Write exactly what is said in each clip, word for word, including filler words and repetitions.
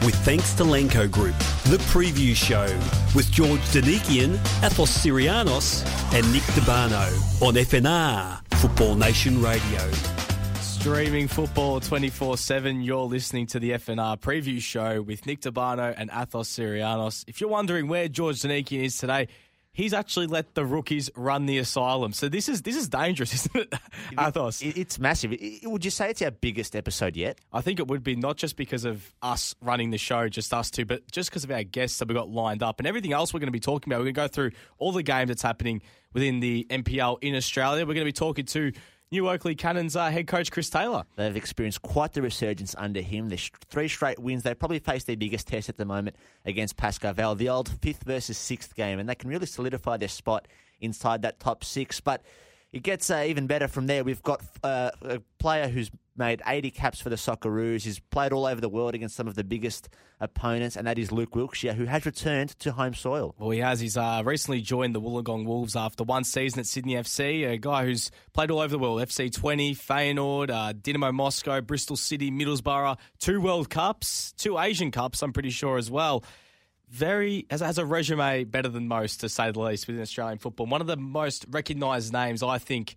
with thanks to Lenco Group. The Preview Show with George Danikian, Athos Sirianos and Nick DeBarno on F N R, Football Nation Radio. Streaming football twenty-four seven, you're listening to the F N R Preview Show with Nick DeBarno and Athos Sirianos. If you're wondering where George Danikian is today, he's actually let the rookies run the asylum. So this is this is dangerous, isn't it, Athos? It, it's massive. It, would you say it's our biggest episode yet? I think it would be, not just because of us running the show, just us two, but just because of our guests that we got lined up and everything else we're going to be talking about. We're going to go through all the games that's happening within the N P L in Australia. We're going to be talking to New Oakley Cannons uh, head coach Chris Taylor. They've experienced quite the resurgence under him. There's three straight wins. They probably face their biggest test at the moment against Pascoe Vale, the old fifth versus sixth game, and they can really solidify their spot inside that top six. But it gets uh, even better from there. We've got uh, a player who's made eighty caps for the Socceroos. He's played all over the world against some of the biggest opponents, and that is Luke Wilkshire, who has returned to home soil. Well, he has. He's uh, recently joined the Wollongong Wolves after one season at Sydney F C, a guy who's played all over the world. F C twenty, Feyenoord, uh, Dynamo Moscow, Bristol City, Middlesbrough, two World Cups, two Asian Cups, I'm pretty sure as well. Very, has, has a resume better than most, to say the least, within Australian football. One of the most recognised names, I think,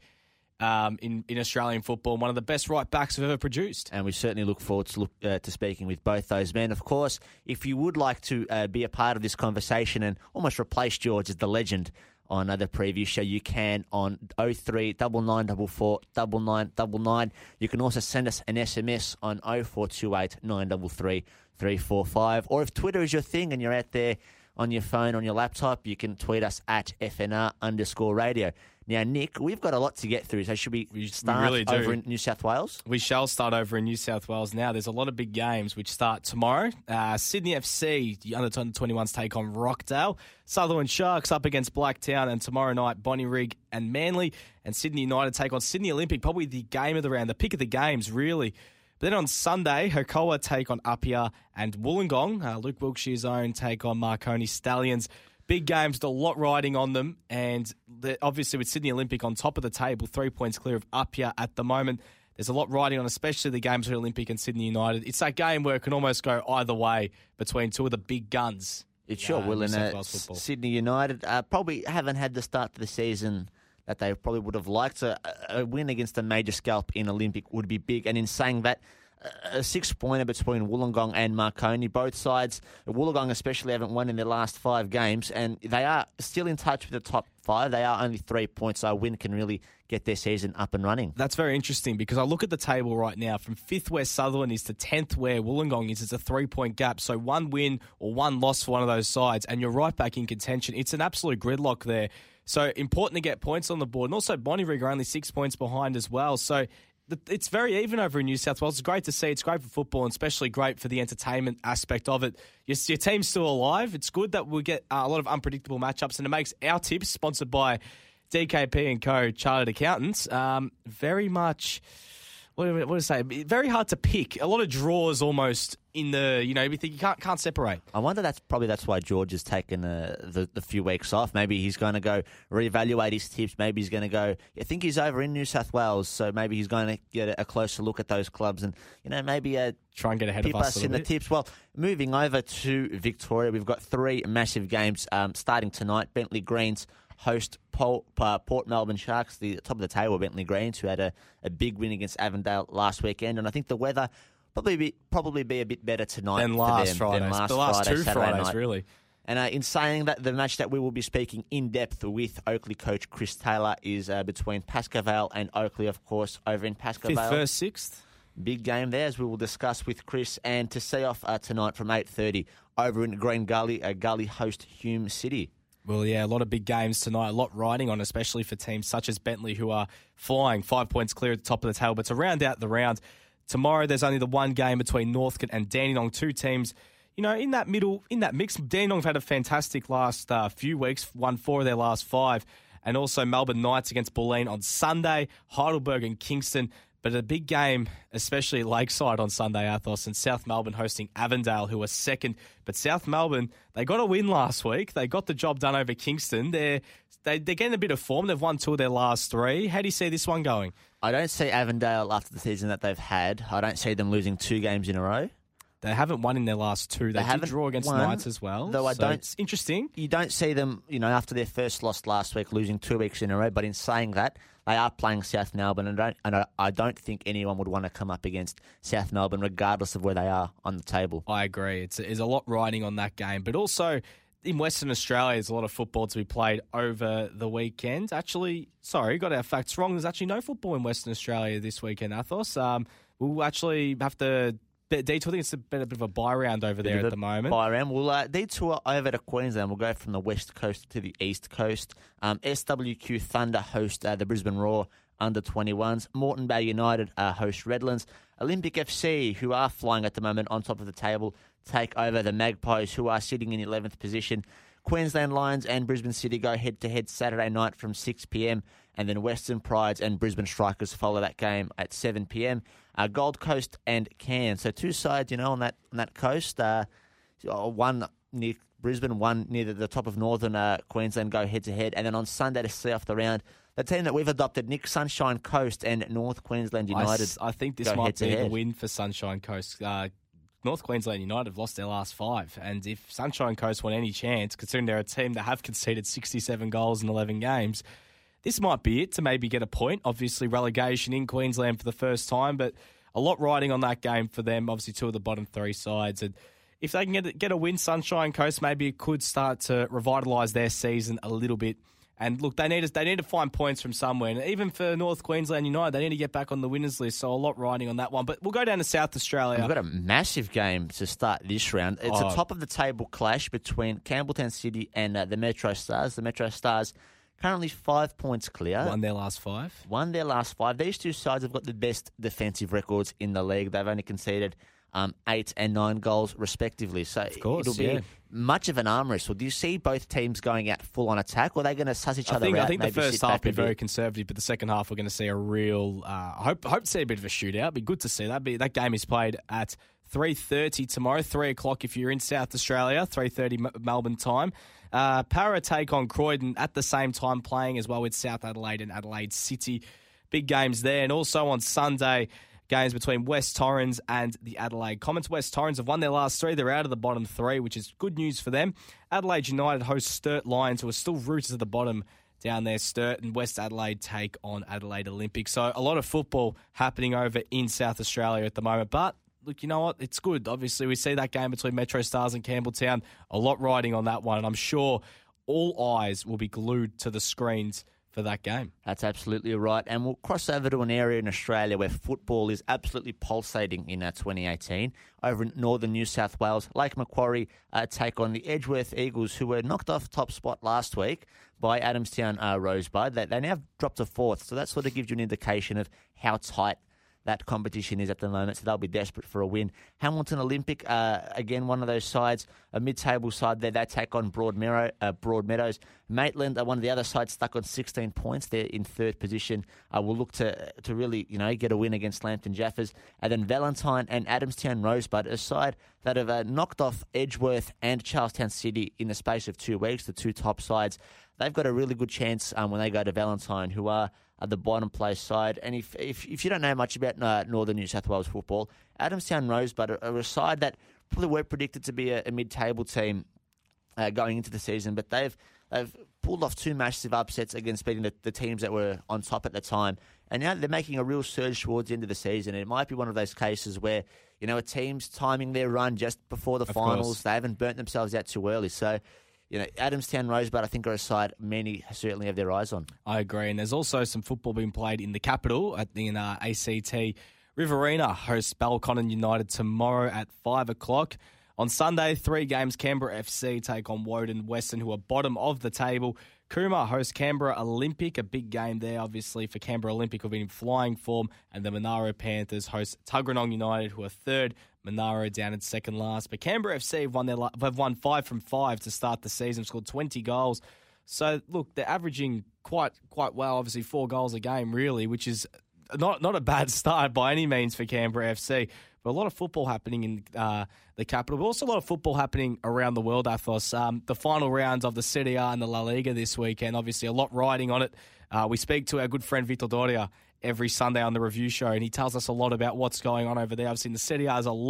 Um, in, in Australian football, one of the best right backs we've ever produced. And we certainly look forward to, look, uh, to speaking with both those men. Of course, if you would like to uh, be a part of this conversation and almost replace George as the legend on uh, the Preview Show, you can on oh three nine nine four four nine nine nine nine. You can also send us an S M S on oh four two eight nine three three three four five. Or if Twitter is your thing and you're out there on your phone, on your laptop, you can tweet us at F N R underscore radio. Now, Nick, we've got a lot to get through, so should we, we start really do. over in New South Wales? We shall start over in New South Wales now. There's a lot of big games which start tomorrow. Uh, Sydney F C, the under twenty-ones take on Rockdale. Sutherland Sharks up against Blacktown. And tomorrow night, Bonnyrigg and Manly. And Sydney United take on Sydney Olympic, probably the game of the round, the pick of the games, really. But then on Sunday, Hokoa take on Apia and Wollongong. Uh, Luke Wilkshire's own take on Marconi Stallions. Big games, with a lot riding on them, and obviously with Sydney Olympic on top of the table, three points clear of Apia at the moment. There's a lot riding on, especially the games with Olympic and Sydney United. It's that game where it can almost go either way between two of the big guns. It sure uh, will. And uh, Sydney United uh, probably haven't had the start to the season that they probably would have liked. A, a win against a major scalp in Olympic would be big. And in saying that, a six-pointer between Wollongong and Marconi. Both sides, Wollongong especially, haven't won in their last five games, and they are still in touch with the top five. They are only three points, so a win can really get their season up and running. That's very interesting, because I look at the table right now. From fifth where Sutherland is to tenth where Wollongong is, it's a three-point gap. So one win or one loss for one of those sides, and you're right back in contention. It's an absolute gridlock there. So important to get points on the board. And also Bonnyrigg are only six points behind as well. So it's very even over in New South Wales. It's great to see. It's great for football, and especially great for the entertainment aspect of it. Your, your team's still alive. It's good that we get uh, a lot of unpredictable matchups, and it makes our tips, sponsored by D K P and Co. Chartered Accountants, um, very much, what do, I, what do I say, very hard to pick. A lot of draws almost in the, you know, you think you can't can't separate. I wonder that's probably that's why George has taken uh, the, the few weeks off. Maybe he's going to go reevaluate his tips. Maybe he's going to go, I think he's over in New South Wales, so maybe he's going to get a closer look at those clubs and, you know, maybe uh, try and get ahead tip of us, us in bit. the tips. Well, moving over to Victoria, we've got three massive games um, starting tonight. Bentley Greens host Port, uh, Port Melbourne Sharks, the top of the table, Bentley Greens, who had a, a big win against Avondale last weekend. And I think the weather probably be, probably be a bit better tonight than last for them, Fridays. Than last the last Friday, two Saturday Fridays, night. really. And uh, in saying that, the match that we will be speaking in depth with Oakley coach Chris Taylor is uh, between Pascoe Vale and Oakley, of course, over in Pascoe Fifth Vale. versus sixth. Big game there, as we will discuss with Chris. And to see off uh, tonight from eight thirty over in Green Gully, uh, Gully host Hume City. Well, yeah, a lot of big games tonight, a lot riding on, especially for teams such as Bentley, who are flying five points clear at the top of the table. But to round out the round, tomorrow there's only the one game between Northcote and Dandenong, two teams, you know, in that middle, in that mix. Dandenong have had a fantastic last uh, few weeks, won four of their last five. And also Melbourne Knights against Bulleen on Sunday, Heidelberg and Kingston. But a big game, especially Lakeside on Sunday, Athos, and South Melbourne hosting Avondale, who are second. But South Melbourne, they got a win last week. They got the job done over Kingston. They're, they, they're getting a bit of form. They've won two of their last three. How do you see this one going? I don't see Avondale after the season that they've had. I don't see them losing two games in a row. They haven't won in their last two. They, They did haven't draw against won, Knights as well. though I so don't- It's interesting. You don't see them, you know, after their first loss last week, losing two weeks in a row. But in saying that, they are playing South Melbourne, and, don't, and I, I don't think anyone would want to come up against South Melbourne, regardless of where they are on the table. I agree. It's there's a lot riding on that game, but also in Western Australia, there's a lot of football to be played over the weekend. Actually, sorry, got our facts wrong. There's actually no football in Western Australia this weekend, Athos. Um, we'll actually have to detour. I think it's a bit, a bit of a bye round over there at the moment. Bye round. We'll uh, detour over to Queensland. We'll go from the west coast to the east coast. Um, S W Q Thunder host uh, the Brisbane Roar under twenty-ones. Moreton Bay United uh, host Redlands. Olympic F C, who are flying at the moment on top of the table, take over the Magpies, who are sitting in eleventh position. Queensland Lions and Brisbane City go head-to-head Saturday night from six p.m, and then Western Prides and Brisbane Strikers follow that game at seven p.m. Uh, Gold Coast and Cairns. So two sides, you know, on that on that coast. Uh, one near Brisbane, one near the, the top of northern uh, Queensland go head-to-head. And then on Sunday to see off the round, the team that we've adopted, Nick, Sunshine Coast and North Queensland United. I, s- I think this go might be the head-to-head. win for Sunshine Coast. Uh, North Queensland United have lost their last five, and if Sunshine Coast want any chance, considering they're a team that have conceded sixty-seven goals in eleven games, this might be it to maybe get a point. Obviously, relegation in Queensland for the first time, but a lot riding on that game for them. Obviously, two of the bottom three sides, and if they can get get a win, Sunshine Coast, maybe it could start to revitalise their season a little bit. And look, they need to, they need to find points from somewhere. And even for North Queensland United, they need to get back on the winners list. So a lot riding on that one. But we'll go down to South Australia. We've got a massive game to start this round. It's Oh. a top-of-the-table clash between Campbelltown City and uh, the Metro Stars. The Metro Stars currently five points clear. Won their last five. Won their last five. These two sides have got the best defensive records in the league. They've only conceded um, eight and nine goals respectively. So course, it'll be yeah. much of an arm wrestle. Do you see both teams going out full on attack, or are they going to suss each I other think, out? I think the maybe first sit half back will be a very bit? conservative, but the second half we're going to see a real. Uh, I hope hope to see a bit of a shootout. Be good to see that. Be that game is played at three thirty tomorrow, three o'clock if you're in South Australia, three thirty Melbourne time. Uh, Para take on Croydon at the same time, playing as well with South Adelaide and Adelaide City. Big games there, and also on Sunday, games between West Torrens and the Adelaide Comets. West Torrens have won their last three. They're out of the bottom three, which is good news for them. Adelaide United host Sturt Lions, who are still rooted at the bottom down there. Sturt and West Adelaide take on Adelaide Olympic. So a lot of football happening over in South Australia at the moment. But look, you know what? It's good. Obviously, we see that game between Metro Stars and Campbelltown. A lot riding on that one, and I'm sure all eyes will be glued to the screens for that game. That's absolutely right. And we'll cross over to an area in Australia where football is absolutely pulsating in uh, twenty eighteen. Over in northern New South Wales, Lake Macquarie uh, take on the Edgeworth Eagles, who were knocked off top spot last week by Adamstown uh, Rosebud. They, they now have dropped to fourth, so that sort of gives you an indication of how tight that competition is at the moment, so they'll be desperate for a win. Hamilton Olympic, uh, again, one of those sides, a mid-table side there. They take on Broadmeadow, uh, Broadmeadows. Maitland are one of the other sides stuck on sixteen points. They're in third position. Uh, we'll look to to really, you know, get a win against Lambton Jaffers. And then Valentine and Adamstown Rosebud, a side that have uh, knocked off Edgeworth and Charlestown City in the space of two weeks, the two top sides. They've got a really good chance um, when they go to Valentine, who are at the bottom place side. And if, if if you don't know much about uh, northern New South Wales football, Adamstown Rosebud are, are a side that probably were predicted to be a, a mid-table team uh, going into the season, but they've they've pulled off two massive upsets against beating the, the teams that were on top at the time. And now they're making a real surge towards the end of the season. And it might be one of those cases where, you know, a team's timing their run just before the Of finals. course. They They haven't burnt themselves out too early. So, you know, Adamstown Rosebud, I think, are a side many certainly have their eyes on. I agree. And there's also some football being played in the capital at the in, uh, A C T. Riverina hosts Belconnen United tomorrow at five o'clock. On Sunday, three games. Canberra F C take on Woden Western, who are bottom of the table. Cooma hosts Canberra Olympic, a big game there, obviously, for Canberra Olympic, who've been in flying form. And the Monaro Panthers host Tuggeranong United, who are third. Monaro down in second last. But Canberra F C have won, their, have won five from five to start the season, scored twenty goals. So, look, they're averaging quite quite well, obviously four goals a game, really, which is not not a bad start by any means for Canberra F C. But a lot of football happening in uh, the capital, but also a lot of football happening around the world, Athos. Um, the final rounds of the Serie A and the La Liga this weekend, obviously a lot riding on it. Uh, we speak to our good friend Victor Doria every Sunday on the review show, and he tells us a lot about what's going on over there. I've seen the Serie A has a lot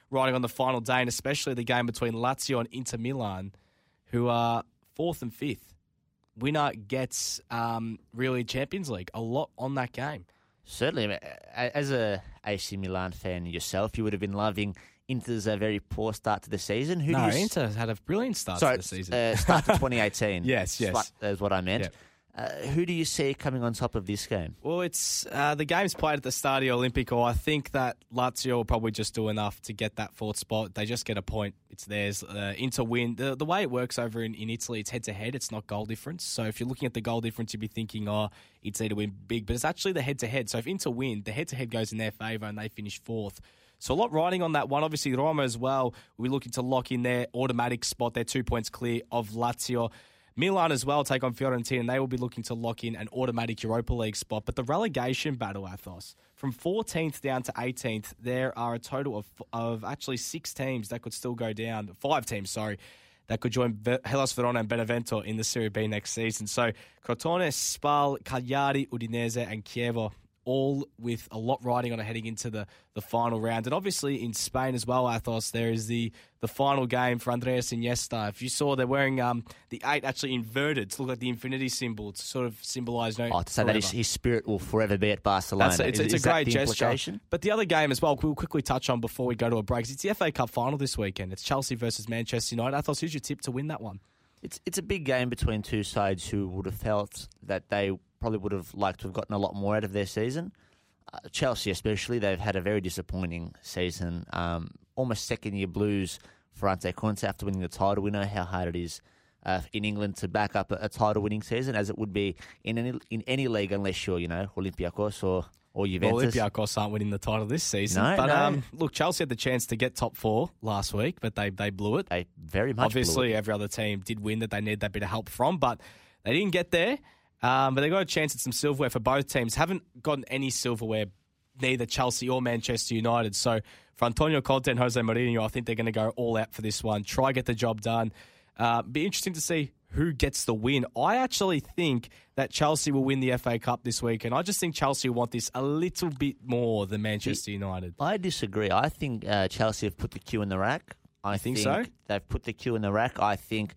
riding on the final day, and especially the game between Lazio and Inter Milan, who are fourth and fifth. Winner gets um, really Champions League. A lot on that game. Certainly. I mean, as a A C Milan fan yourself, you would have been loving Inter's a very poor start to the season. Who no, do you Inter had a brilliant start Sorry, to the season. Uh, start to twenty eighteen. yes, yes. That's what I meant. Yep. Uh, who do you see coming on top of this game? Well, it's uh, the game's played at the Stadio Olimpico. I think that Lazio will probably just do enough to get that fourth spot. They just get a point. It's theirs. Uh, Inter win. The, the way it works over in, in Italy, it's head-to-head. It's not goal difference. So if you're looking at the goal difference, you'd be thinking, oh, it's either win big. But it's actually the head-to-head. So if Inter win, the head-to-head goes in their favour and they finish fourth. So a lot riding on that one. Obviously, Roma as well. We're looking to lock in their automatic spot. They're two points clear of Lazio. Milan as well take on Fiorentina, and they will be looking to lock in an automatic Europa League spot. But the relegation battle, Athos, from fourteenth down to eighteenth, there are a total of of actually six teams that could still go down. Five teams, sorry, that could join Hellas Verona and Benevento in the Serie B next season. So Crotone, Spal, Cagliari, Udinese, and Chievo, all with a lot riding on it heading into the, the final round. And obviously in Spain as well, Athos, there is the, the final game for Andreas Iniesta. If you saw, they're wearing um, the eight actually inverted to look like the infinity symbol to sort of symbolise... No, oh, to say forever. That his, his spirit will forever be at Barcelona. That's a, it's, is, it's is a great the gesture. Implication? But the other game as well, we'll quickly touch on before we go to a break. It's the F A Cup final this weekend. It's Chelsea versus Manchester United. Athos, who's your tip to win that one? It's, it's a big game between two sides who would have felt that they probably would have liked to have gotten a lot more out of their season. Uh, Chelsea especially, they've had a very disappointing season. Um, almost second-year blues for Ante Conte after winning the title. We know how hard it is uh, in England to back up a, a title-winning season, as it would be in any in any league, unless you're, you know, Olympiacos or, or Juventus. Well, Olympiacos aren't winning the title this season. No, but no. Um, look, Chelsea had the chance to get top four last week, but they they blew it. They very much Obviously, blew it. every other team did win that they need that bit of help from, but they didn't get there. Um, but they got a chance at some silverware for both teams. Haven't gotten any silverware, neither Chelsea or Manchester United. So for Antonio Conte and Jose Mourinho, I think they're going to go all out for this one. Try get the job done. Uh, be interesting to see who gets the win. I actually think that Chelsea will win the F A Cup this week, and I just think Chelsea want this a little bit more than Manchester United. I disagree. I think uh, Chelsea have put the queue in the rack. I think, think so? They've put the queue in the rack. I think,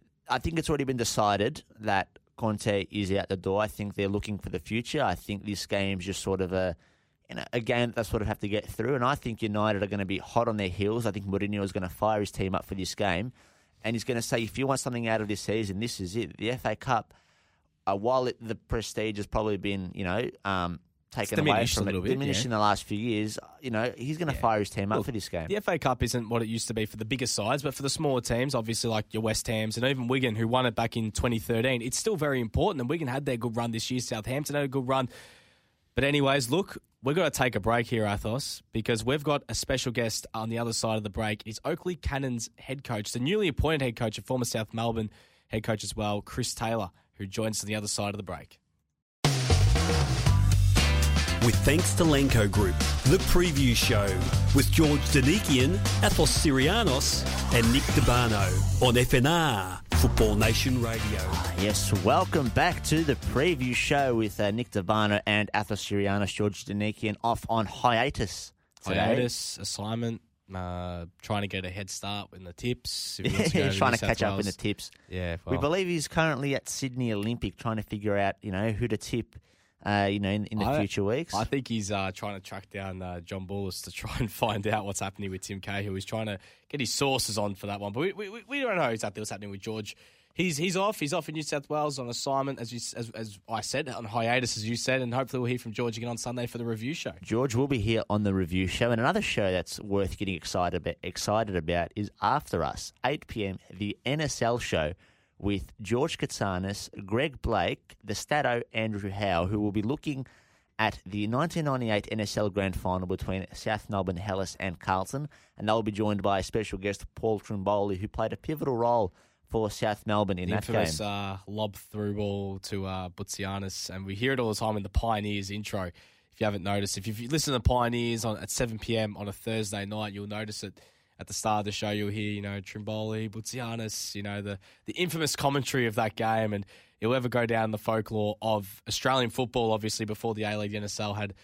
I think it's already been decided that Conte is out the door. I think they're looking for the future. I think this game's just sort of a You know, a game that they sort of have to get through, and I think United are going to be hot on their heels. I think Mourinho is going to fire his team up for this game, and he's going to say, if you want something out of this season, this is it. The F A Cup, uh, while it, the prestige has probably been, you know, um, taken away from it, bit, diminished yeah. in the last few years, you know, he's going to Yeah. fire his team up Look, for this game. The F A Cup isn't what it used to be for the bigger sides, but for the smaller teams, obviously like your West Hams and even Wigan, who won it back in twenty thirteen, it's still very important, and Wigan had their good run this year. Southampton had a good run. But anyways, look, we've got to take a break here, Athos, because we've got a special guest on the other side of the break. It's Oakley Cannons head coach, the newly appointed head coach, a former South Melbourne head coach as well, Chris Taylor, who joins us on the other side of the break. With thanks to Lenco Group, the preview show with George Danikian, Athos Sirianos and Nick DeBarno on F N R, Football Nation Radio. Yes, welcome back to the preview show with uh, Nick DeBarno and Athos Sirianos. George Danikian off on hiatus today. Hiatus, assignment, uh, trying to get a head start in the tips. If he wants Yeah, go he's to trying New to catch South up in the Wales. tips. Yeah, We well, believe he's currently at Sydney Olympic trying to figure out, you know, who to tip, uh, you know, in, in the I- future weeks. I think he's uh, trying to track down uh, John Bullis to try and find out what's happening with Tim Cahill. He's trying to get his sources on for that one. But we we, we don't know exactly what's happening with George. He's he's off. He's off in New South Wales on assignment, as you, as, as I said, on hiatus, as you said. And hopefully we'll hear from George again on Sunday for the review show. George will be here on the review show. And another show that's worth getting excited about, excited about is After Us, eight p.m, the N S L show with George Katsanis, Greg Blake, the Stato Andrew Howe, who will be looking at the nineteen ninety-eight N S L Grand Final between South Melbourne, Hellas and Carlton. And they'll be joined by a special guest, Paul Trimboli, who played a pivotal role for South Melbourne in The that infamous game. uh, lob through ball to uh, Butsianis. And we hear it all the time in the Pioneers intro. If you haven't noticed, if you listen to the Pioneers on, at seven p.m. on a Thursday night, you'll notice it. At the start of the show, you'll hear, you know, Trimboli, Butsianis, you know, the, the infamous commentary of that game. And it'll ever go down the folklore of Australian football, obviously, before the A-League, the N S L had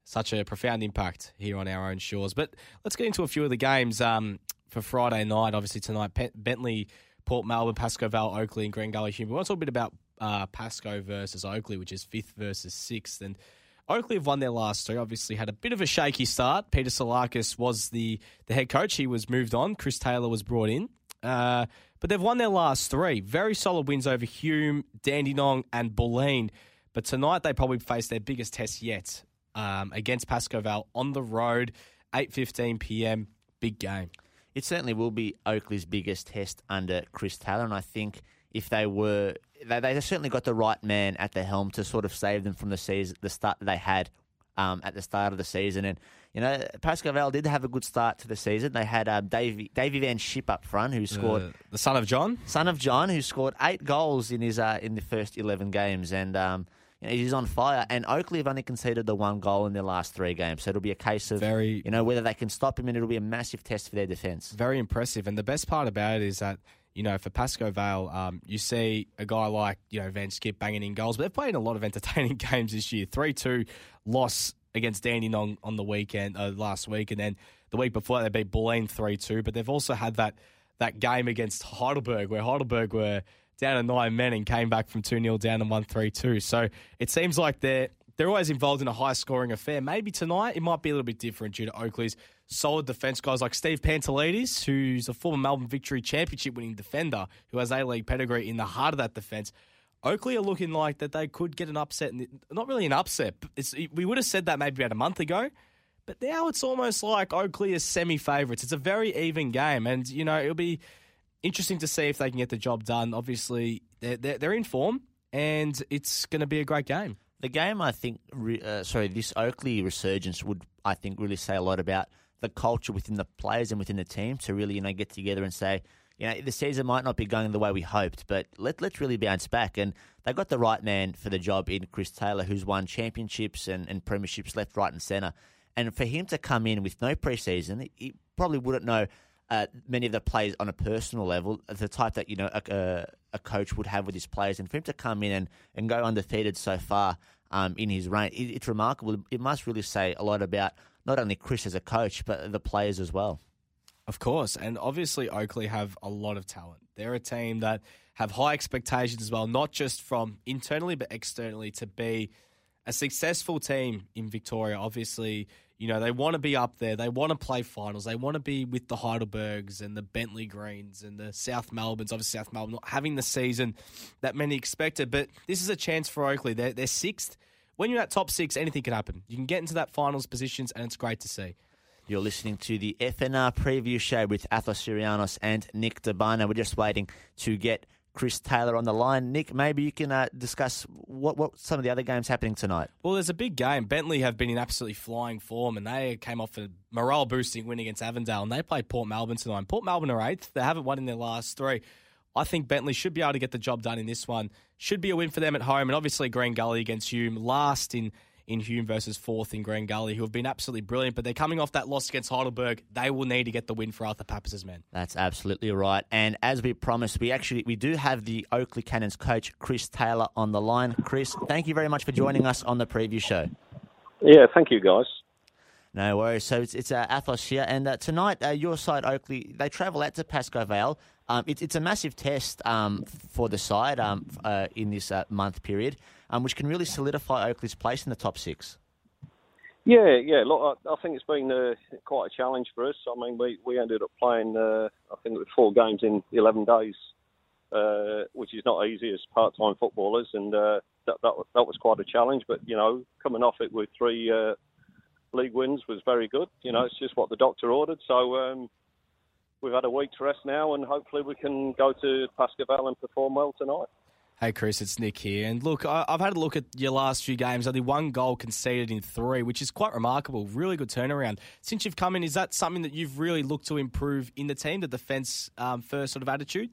such a profound impact here on our own shores. But let's get into a few of the games um, for Friday night. Obviously tonight, Pe- Bentley, Port Melbourne, Pascoe Vale, Oakley and Green Gully Hume. We want to talk a bit about uh, Pascoe versus Oakley, which is fifth versus sixth. And Oakley have won their last three, obviously had a bit of a shaky start. Peter Salakis was the, the head coach. He was moved on. Chris Taylor was brought in. Uh, but they've won their last three. Very solid wins over Hume, Dandenong and Bulleen. But tonight they probably face their biggest test yet um, against Pascoe Vale on the road, eight fifteen p.m. Big game. It certainly will be Oakley's biggest test under Chris Taylor, and I think if they were, they, they certainly got the right man at the helm to sort of save them from the season, the start that they had um, at the start of the season. And you know, Pascoe Vale did have a good start to the season. They had um, Davey Davey Van Schip up front, who scored uh, the son of John, son of John, who scored eight goals in his uh, in the first eleven games, and um, you know, he's on fire. And Oakley have only conceded the one goal in their last three games, so it'll be a case of very, you know, whether they can stop him, and it'll be a massive test for their defence. Very impressive, and the best part about it is that, you know, for Pascoe Vale, um, you see a guy like, you know, Van Schip banging in goals, but they've played in a lot of entertaining games this year. three two loss against Dandenong on the weekend, uh, last week, and then the week before they beat Bulleen three two, but they've also had that that game against Heidelberg, where Heidelberg were down to nine men and came back from two nil down and won three two. So it seems like they're, they're always involved in a high-scoring affair. Maybe tonight it might be a little bit different due to Oakley's solid defence guys like Steve Pantelides, who's a former Melbourne Victory Championship-winning defender who has A-League pedigree in the heart of that defence. Oakley are looking like that they could get an upset. Not really an upset. It's, we would have said that maybe about a month ago, but now it's almost like Oakley is semi-favourites. It's a very even game, and you know it'll be interesting to see if they can get the job done. Obviously, they're, they're, they're in form, and it's going to be a great game. The game, I think, uh, sorry, this Oakley resurgence would, I think, really say a lot about the culture within the players and within the team to really, you know, get together and say, you know, the season might not be going the way we hoped, but let, let's really bounce back. And they got the right man for the job in Chris Taylor, who's won championships and, and premierships left, right and centre. And for him to come in with no preseason, he probably wouldn't know uh, many of the players on a personal level, the type that, you know, a, a, a coach would have with his players. And for him to come in and, and go undefeated so far um, in his reign, it, it's remarkable. It must really say a lot about not only Chris as a coach, but the players as well. Of course, and obviously Oakley have a lot of talent. They're a team that have high expectations as well, not just from internally but externally, to be a successful team in Victoria. Obviously, you know, they want to be up there. They want to play finals. They want to be with the Heidelbergs and the Bentley Greens and the South Melbournes. Obviously, South Melbourne not having the season that many expected, but this is a chance for Oakley. They're, they're sixth. When you're at top six, anything can happen. You can get into that finals positions, and it's great to see. You're listening to the F N R preview show with Athos Sirianos and Nick Dabano. We're just waiting to get Chris Taylor on the line. Nick, maybe you can uh, discuss what, what some of the other games happening tonight. Well, there's a big game. Bentley have been in absolutely flying form, and they came off a morale-boosting win against Avondale, and they played Port Melbourne tonight. Port Melbourne are eighth. They haven't won in their last three. I think Bentley should be able to get the job done in this one. Should be a win for them at home, and obviously Green Gully against Hume, last in in Hume versus fourth in Green Gully, who have been absolutely brilliant, but they're coming off that loss against Heidelberg. They will need to get the win for Arthur Pappas' men. That's absolutely right. And as we promised, we actually we do have the Oakley Cannons coach, Chris Taylor, on the line. Chris, thank you very much for joining us on the preview show. Yeah, thank you, guys. No worries. So it's, it's uh, Athos here. And uh, tonight, uh, your side, Oakley, they travel out to Pascoe Vale. Um, it, it's a massive test um, for the side um, uh, in this uh, month period, um, which can really solidify Oakley's place in the top six. Yeah, yeah. Look, I, I think it's been uh, quite a challenge for us. I mean, we, we ended up playing, uh, I think it was four games in eleven days, uh, which is not easy as part-time footballers. And uh, that, that, that was quite a challenge. But, you know, coming off it with three uh, league wins was very good. You know, it's just what the doctor ordered. So um, we've had a week's rest now, and hopefully we can go to Pascoe Vale and perform well tonight. Hey, Chris, it's Nick here. And look, I've had a look at your last few games. Only one goal conceded in three, which is quite remarkable. Really good turnaround. Since you've come in, is that something that you've really looked to improve in the team, the defence um, first sort of attitude?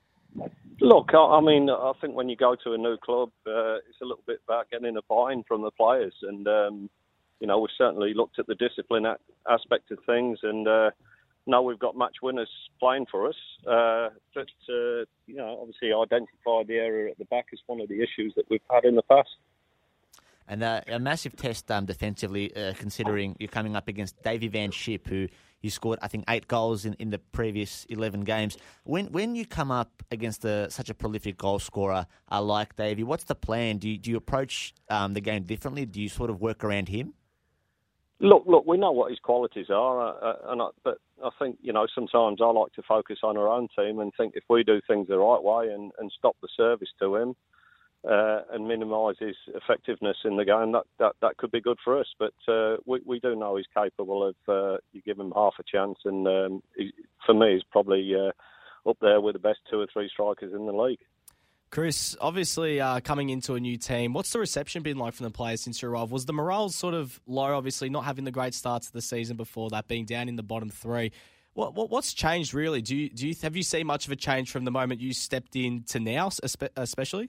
Look, I mean, I think when you go to a new club, uh, it's a little bit about getting a buy-in from the players. And, um, you know, we've certainly looked at the discipline aspect of things, and uh, now we've got match winners playing for us. Uh, but, uh, you know, obviously identify the area at the back as one of the issues that we've had in the past. And uh, a massive test um, defensively, uh, considering you're coming up against Davy Van Schip, who you scored, I think, eight goals in, in the previous eleven games. When when you come up against a, such a prolific goal scorer uh, like Davy, what's the plan? Do you, do you approach um, the game differently? Do you sort of work around him? Look, look, we know what his qualities are, uh, and I, but I think, you know, sometimes I like to focus on our own team and think if we do things the right way and, and stop the service to him uh, and minimise his effectiveness in the game, that, that, that could be good for us. But uh, we, we do know he's capable of, uh, you give him half a chance, and um, he, for me, he's probably uh, up there with the best two or three strikers in the league. Chris, obviously uh, coming into a new team, what's the reception been like from the players since you arrived? Was the morale sort of low, obviously, not having the great starts of the season before that, being down in the bottom three? What, what What's changed, really? Do you, do you Have you seen much of a change from the moment you stepped in to now, especially?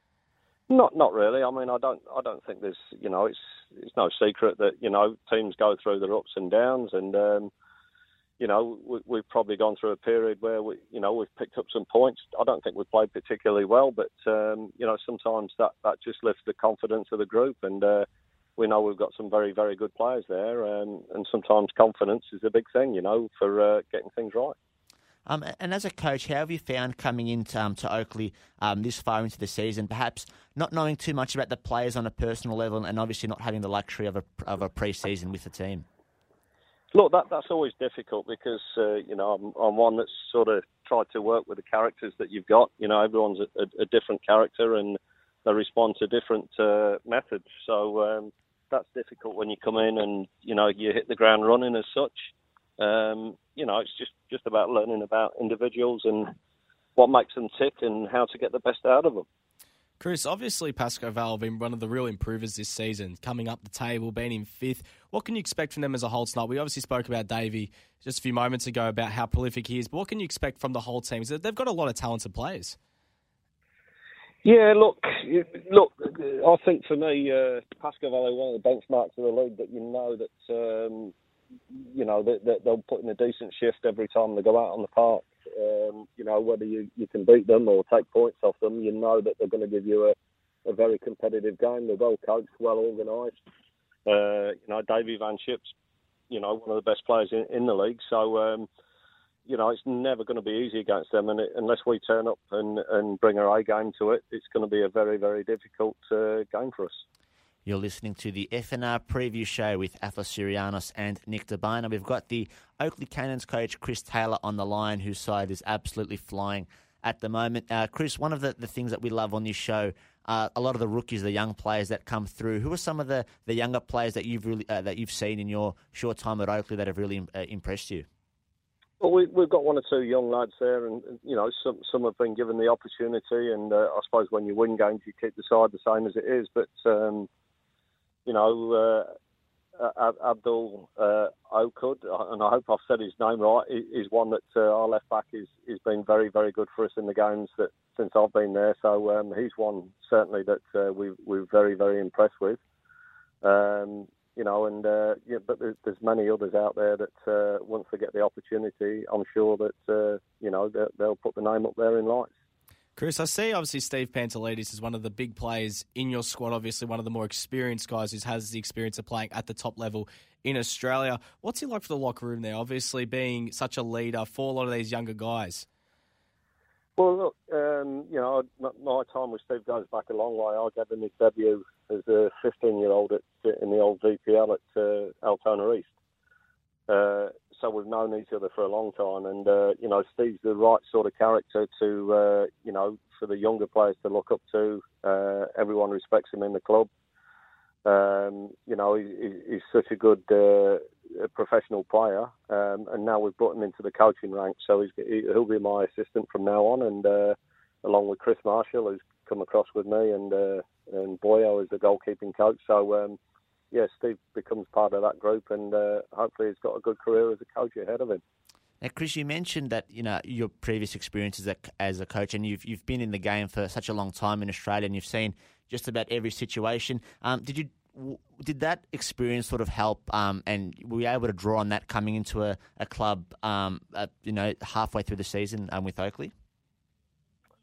Not not really. I mean, I don't I don't think there's, you know, it's it's no secret that, you know, teams go through their ups and downs, and um, you know, we, we've probably gone through a period where we, you know, we've picked up some points. I don't think we've played particularly well, but um, you know, sometimes that, that just lifts the confidence of the group, and uh, we know we've got some very, very good players there, and, and sometimes confidence is a big thing, you know, for uh, getting things right. Um, and as a coach, how have you found coming into um, to Oakley um, this far into the season, perhaps not knowing too much about the players on a personal level, and obviously not having the luxury of a of a pre-season with the team? Look, that that's always difficult because, uh, you know, I'm, I'm one that's sort of tried to work with the characters that you've got. You know, everyone's a, a, a different character and they respond to different uh, methods. So um, that's difficult when you come in and, you know, you hit the ground running as such. Um, you know, it's just, just about learning about individuals and what makes them tick and how to get the best out of them. Chris, obviously Pascoe Vale have been one of the real improvers this season, coming up the table, being in fifth. What can you expect from them as a whole tonight? We obviously spoke about Davey just a few moments ago about how prolific he is, but what can you expect from the whole team? They've got a lot of talented players. Yeah, look, look. I think for me, uh, Pascoe Vale are one of the benchmarks of the league that you know that um, you know that, that they'll put in a decent shift every time they go out on the park. Um, you know, whether you, you can beat them or take points off them, you know that they're going to give you a, a very competitive game. They're well coached, well organised. Uh, you know, Davy Van Schip's, you know, one of the best players in, in the league. So, um, you know, it's never going to be easy against them. And it, unless we turn up and, and bring our A game to it, it's going to be a very, very difficult uh, game for us. You're listening to the F N R preview show with Athos Sirianos and Nick Debiner. We've got the Oakley Cannons coach, Chris Taylor, on the line, whose side is absolutely flying at the moment. Uh, Chris, one of the, the things that we love on this show, uh, a lot of the rookies, the young players that come through. Who are some of the, the younger players that you've really uh, that you've seen in your short time at Oakley that have really uh, impressed you? Well, we, we've got one or two young lads there, and you know, some some have been given the opportunity. And uh, I suppose when you win games, you keep the side the same as it is. But um, you know, uh, Abdul uh, Okud, and I hope I've said his name right, is one that uh, our left back is is been very, very good for us in the games that since I've been there. So um, he's one certainly that uh, we we're very, very impressed with. Um, you know, and uh, yeah, but there's, there's many others out there that uh, once they get the opportunity, I'm sure that uh, you know they'll put the name up there in lights. Chris, I see obviously Steve Pantelidis is one of the big players in your squad, obviously one of the more experienced guys who has the experience of playing at the top level in Australia. What's he like for the locker room there, obviously being such a leader for a lot of these younger guys? Well, look, um, you know, my time with Steve goes back a long way. I gave him his debut as a fifteen-year-old at, in the old V P L at uh, Altona East. Uh, so we've known each other for a long time, and uh, you know, Steve's the right sort of character to, uh, you know, for the younger players to look up to. Uh, everyone respects him in the club. Um, you know, he, he's such a good uh, professional player, um, and now we've brought him into the coaching ranks, so he's, he'll be my assistant from now on, and uh, along with Chris Marshall, who's come across with me, and uh, and Boyo is the goalkeeping coach. So. Um, Yeah, Steve becomes part of that group, and uh, hopefully he's got a good career as a coach ahead of him. Now, Chris, you mentioned that you know your previous experiences as a, as a coach, and you've you've been in the game for such a long time in Australia, and you've seen just about every situation. Um, did you did that experience sort of help, um, and were you able to draw on that coming into a a club, um, uh, you know, halfway through the season um, with Oakley?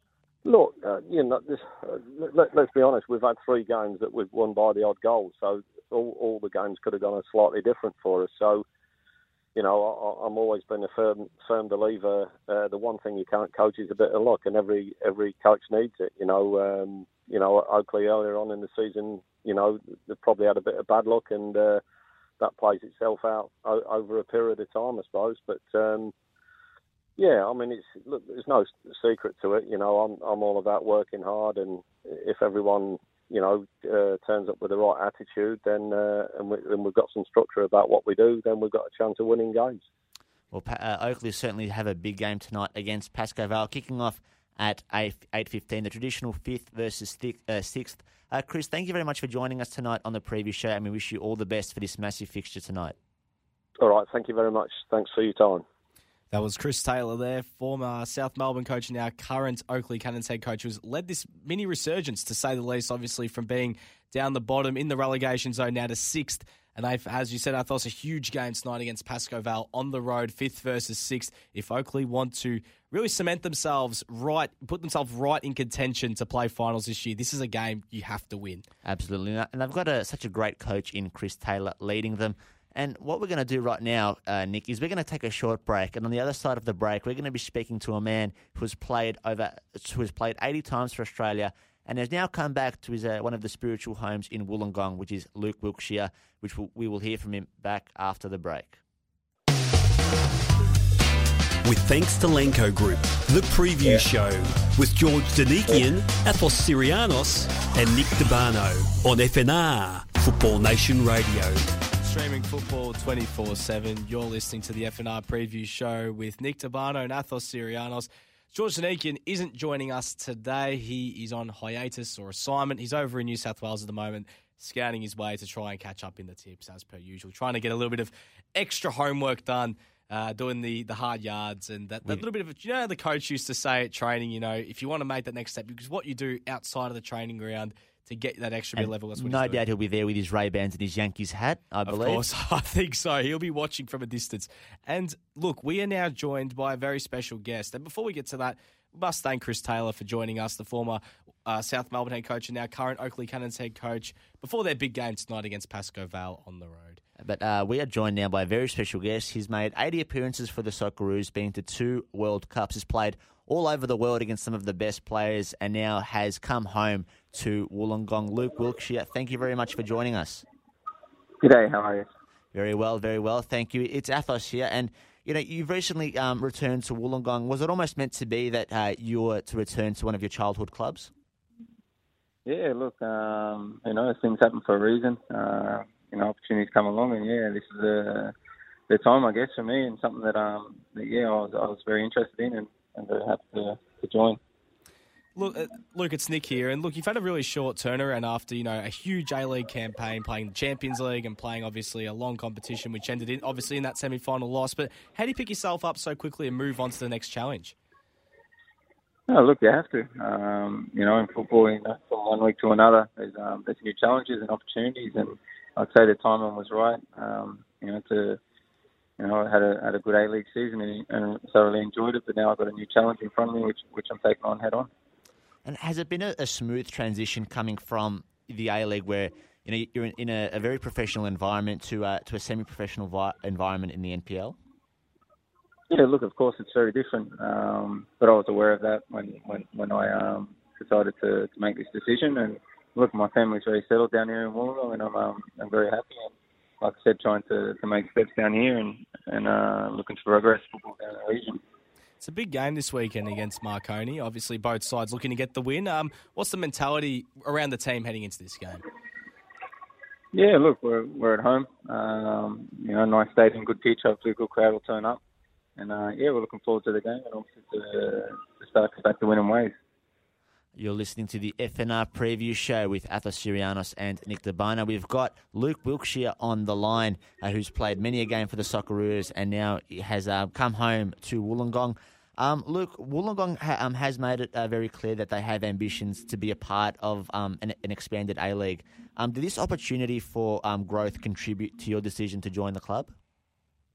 Look, uh, you know, this, uh, let, let's be honest. We've had three games that we've won by the odd goal, so all, all the games could have gone slightly different for us. So, you know, I, I'm always been a firm, firm believer. Uh, the one thing you can't coach is a bit of luck, and every every coach needs it. You know, um, you know, Oakley earlier on in the season, you know, they probably had a bit of bad luck, and uh, that plays itself out o- over a period of time, I suppose. But um, yeah, I mean, it's look, there's no secret to it. You know, I'm I'm all about working hard, and if everyone, you know, uh, turns up with the right attitude, then uh, and, we, and we've got some structure about what we do, then we've got a chance of winning games. Well, uh, Oakley certainly have a big game tonight against Pascoe Vale, kicking off at eight fifteen, the traditional fifth versus th- uh, sixth. Uh, Chris, thank you very much for joining us tonight on the preview show, and we wish you all the best for this massive fixture tonight. All right, thank you very much. Thanks for your time. That was Chris Taylor there, former South Melbourne coach and now current Oakley Cannons head coach, who's led this mini resurgence, to say the least, obviously, from being down the bottom in the relegation zone now to sixth. And they've, as you said, I thought it was a huge game tonight against Pascoe Vale on the road, fifth versus sixth. If Oakley want to really cement themselves right, put themselves right in contention to play finals this year, this is a game you have to win. Absolutely. And they've got a, such a great coach in Chris Taylor leading them. And what we're going to do right now, uh, Nick, is we're going to take a short break. And on the other side of the break, we're going to be speaking to a man who has played over, who has played eighty times for Australia and has now come back to his uh, one of the spiritual homes in Wollongong, which is Luke Wilkshire, which we'll, we will hear from him back after the break. With thanks to Lenco Group, the preview yeah. show with George Danikian, Athos Sirianos and Nick DeBano on F N R, Football Nation Radio. Streaming football twenty-four seven. You're listening to the F N R preview show with Nick Tabano and Athos Sirianos. George Danikian isn't joining us today. He is on hiatus or assignment. He's over in New South Wales at the moment, scouting his way to try and catch up in the tips as per usual, trying to get a little bit of extra homework done, uh, doing the, the hard yards and that, that little bit of, you know, the coach used to say at training, you know, if you want to make that next step, because what you do outside of the training ground to get that extra bit level. That's what no doubt he'll be there with his Ray-Bans and his Yankees hat, I believe. Of course, I think so. He'll be watching from a distance. And look, we are now joined by a very special guest. And before we get to that, we must thank Chris Taylor for joining us, the former uh, South Melbourne head coach and now current Oakley Cannons head coach, before their big game tonight against Pascoe Vale on the road. But uh, we are joined now by a very special guest. He's made eighty appearances for the Socceroos, been to two World Cups, has played all over the world against some of the best players, and now has come home to Wollongong. Luke Wilkshire, thank you very much for joining us. G'day, how are you? Very well, very well, thank you. It's Athos here, and you know you've recently um, returned to Wollongong. Was it almost meant to be that uh, you were to return to one of your childhood clubs? Yeah, look, um, you know, things happen for a reason. Uh, you know, opportunities come along, and yeah, this is the the time, I guess, for me, and something that um, that, yeah, I was I was very interested in, and I'm very happy to, to join. Look, uh, Luke, it's Nick here, and look, you've had a really short turnaround after, you know, a huge A-League campaign, playing the Champions League and playing, obviously, a long competition, which ended in, obviously, in that semi-final loss. But how do you pick yourself up so quickly and move on to the next challenge? Oh, look, you have to. Um, you know, in football, you know, from one week to another, there's um, there's new challenges and opportunities, and I'd say the timing was right. Um, you know, to you know, I had a had a good A-League season and, and thoroughly enjoyed it. But now I've got a new challenge in front of me, which which I'm taking on head on. And has it been a, a smooth transition coming from the A-League, where you know you're in, in a, a very professional environment, to uh, to a semi-professional vi- environment in the N P L? Yeah, look, of course it's very different, um, but I was aware of that when when when I um, decided to, to make this decision. And look, my family's very settled down here in Wollongong, and I'm um, I'm very happy. And like I said, trying to, to make steps down here and and uh, looking to progress football down in the region. It's a big game this weekend against Marconi. Obviously, both sides looking to get the win. Um, what's the mentality around the team heading into this game? Yeah, look, we're we're at home. Um, you know, nice stadium, good pitch. Hopefully, a good crowd will turn up. And, uh, yeah, we're looking forward to the game and also to, uh, to start back to winning ways. You're listening to the F N R preview show with Athos Sirianos and Nick DeBano. We've got Luke Wilkshire on the line, uh, who's played many a game for the Socceroos and now has uh, come home to Wollongong. Um, Luke, Wollongong ha- um, has made it uh, very clear that they have ambitions to be a part of um, an, an expanded A-League. Um, did this opportunity for um, growth contribute to your decision to join the club?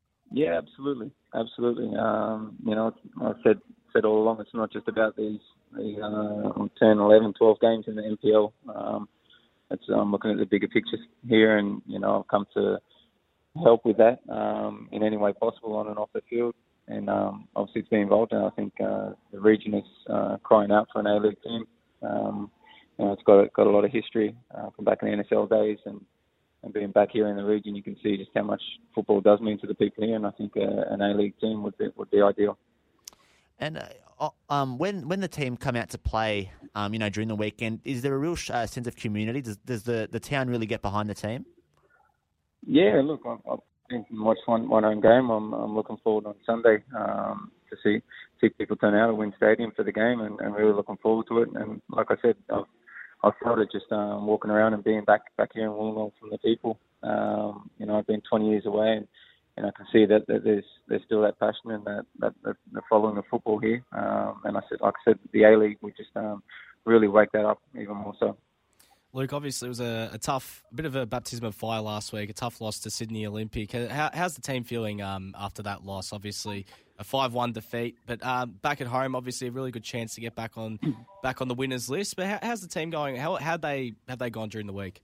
Yeah, absolutely, absolutely. Um, you know, I've said said all along, it's not just about these He's uh, ten, eleven, twelve games in the N P L. Um, it's, I'm looking at the bigger picture here, and you know I've come to help with that um, in any way possible on and off the field. And um, obviously, it's been involved, and I think uh, the region is uh, crying out for an A-League team. Um, you know, it's got got a lot of history uh, from back in the N S L days, and, and being back here in the region, you can see just how much football does mean to the people here. And I think uh, an A-League team would be would be ideal. And uh, um, when when the team come out to play, um, you know, during the weekend, is there a real uh, sense of community? Does does the, the town really get behind the team? Yeah, look, I've, I've been to watch one one own game. I'm I'm looking forward on Sunday um, to see see people turn out at Wynn Stadium for the game, and, and really looking forward to it. And like I said, I've I've felt it just um, walking around and being back back here in Wollongong from the people. Um, you know, I've been twenty years away, and And I can see that, that there's there's still that passion and that, that, that the following of football here. Um, and I said, like I said, the A-League would just um, really wake that up even more so. Luke, obviously it was a, a tough, a bit of a baptism of fire last week, a tough loss to Sydney Olympic. How, how's the team feeling um, after that loss? Obviously a five one defeat, but um, back at home, obviously a really good chance to get back on back on the winners list. But how, how's the team going? How how they have they gone during the week?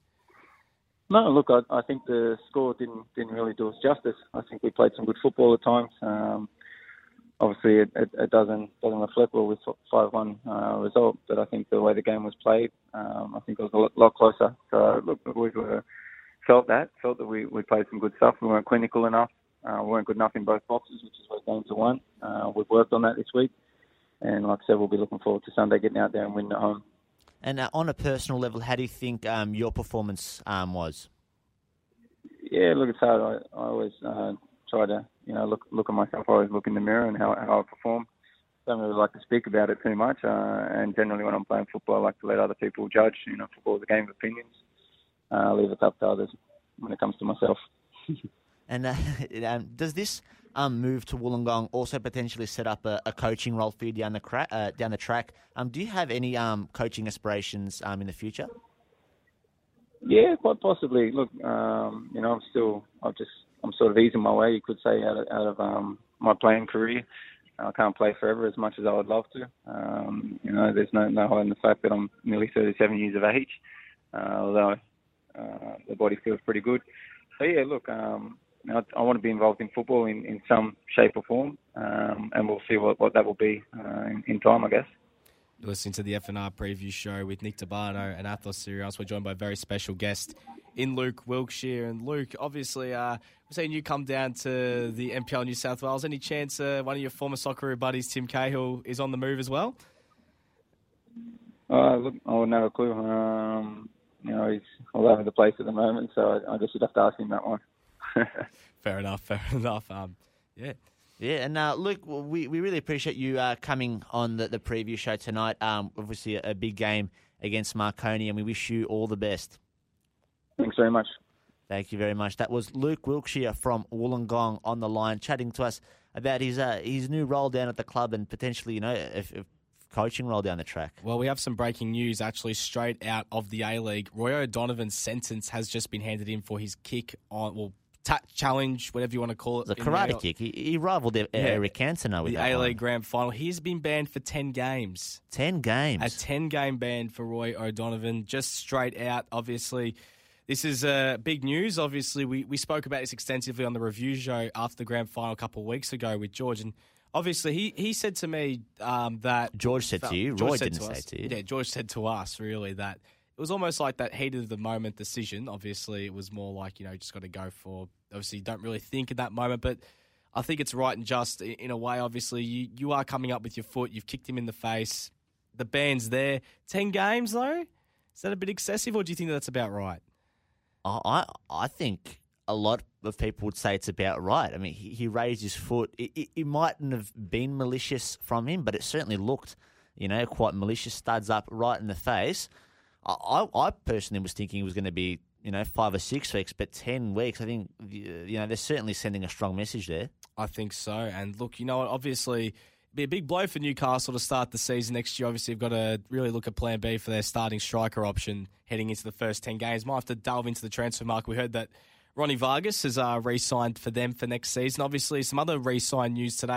No, look, I, I think the score didn't didn't really do us justice. I think we played some good football at times. Um, obviously, it, it, it doesn't doesn't reflect well with five one uh, result, but I think the way the game was played, um, I think it was a lot, lot closer. So, look, we were, felt that, felt that we, we played some good stuff. We weren't clinical enough. Uh, we weren't good enough in both boxes, which is where games are won. Uh, we've worked on that this week. And like I said, we'll be looking forward to Sunday getting out there and winning at home. And uh, on a personal level, how do you think um, your performance um, was? Yeah, look, it's hard. I, I always uh, try to, you know, look look at myself. I always look in the mirror and how, how I perform. Don't really like to speak about it too much. Uh, and generally, when I'm playing football, I like to let other people judge. You know, football is a game of opinions. Uh, leave it up to others when it comes to myself. And uh, um, does this um, move to Wollongong also potentially set up a, a coaching role for you down the cra- uh, down the track? Um, do you have any um, coaching aspirations um, in the future? Yeah, quite possibly. Look, um, you know, I'm still, I've just, I'm sort of easing my way, you could say, out of, out of um, my playing career. I can't play forever as much as I would love to. Um, you know, there's no no hiding the fact that I'm nearly thirty-seven years of age, uh, although uh, the body feels pretty good. So yeah, look, um, I, I want to be involved in football in, in some shape or form, um, and we'll see what, what that will be uh, in, in time, I guess. You're listening to the F N R preview show with Nick Tabano and Athos Sirianos. We're joined by a very special guest in Luke Wilkshire. And Luke, obviously, uh, we're seeing you come down to the N P L New South Wales. Any chance uh, one of your former Socceroo buddies, Tim Cahill, is on the move as well? Uh, look, I wouldn't have a clue. Um, you know, he's all over the place at the moment, so I, I guess you'd have to ask him that one. Fair enough, fair enough. Um, yeah. Yeah, and uh, Luke, we, we really appreciate you uh, coming on the, the preview show tonight. Um, obviously, a, a big game against Marconi, and we wish you all the best. Thanks very much. Thank you very much. That was Luke Wilkshire from Wollongong on the line, chatting to us about his uh, his new role down at the club and potentially, you know, a, a coaching role down the track. Well, we have some breaking news actually straight out of the A-League. Roy O'Donovan's sentence has just been handed in for his kick on, well, ta- challenge, whatever you want to call it. The karate the, kick. He, he rivaled yeah, Eric Cantona with the that A-League one. Grand Final. He's been banned for ten games. ten games? A ten-game ban for Roy O'Donovan, just straight out, obviously. This is uh, big news. Obviously, we, we spoke about this extensively on the review show after the Grand Final a couple of weeks ago with George. And obviously, he, he said to me um, that... George said to you. Roy didn't to say us, to you. Yeah, George said to us, really, that it was almost like that heat-of-the-moment decision. Obviously, it was more like, you know, just got to go for... Obviously, you don't really think in that moment, but I think it's right and just in a way. Obviously, you, you are coming up with your foot. You've kicked him in the face. The ban's there. Ten games, though? Is that a bit excessive, or do you think that's about right? I I think a lot of people would say it's about right. I mean, he, he raised his foot. It, it, it mightn't have been malicious from him, but it certainly looked, you know, quite malicious. Studs up right in the face. I, I, I personally was thinking it was going to be, you know, five or six weeks, but ten weeks. I think, you know, they're certainly sending a strong message there. I think so. And look, you know what, obviously... Be a big blow for Newcastle to start the season next year. Obviously, you've got to really look at Plan B for their starting striker option heading into the first ten games. Might have to delve into the transfer market. We heard that Ronnie Vargas has uh, re-signed for them for next season. Obviously, some other re-sign news today